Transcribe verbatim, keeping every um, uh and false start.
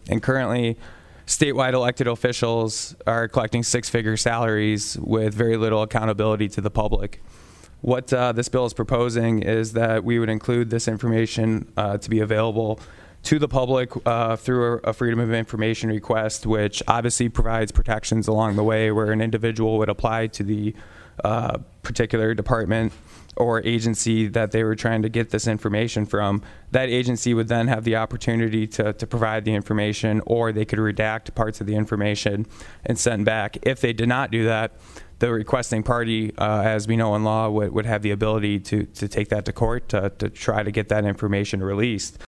And currently, statewide elected officials are collecting six-figure salaries with very little accountability to the public. What uh, this bill is proposing is that we would include this information uh, to be available to the public uh, through a, a Freedom of Information request, which obviously provides protections along the way where an individual would apply to the uh, particular department or agency that they were trying to get this information from. That agency would then have the opportunity to, to provide the information, or they could redact parts of the information and send back. If they did not do that, the requesting party, uh, as we know in law, would, would have the ability to, to take that to court to, to try to get that information released.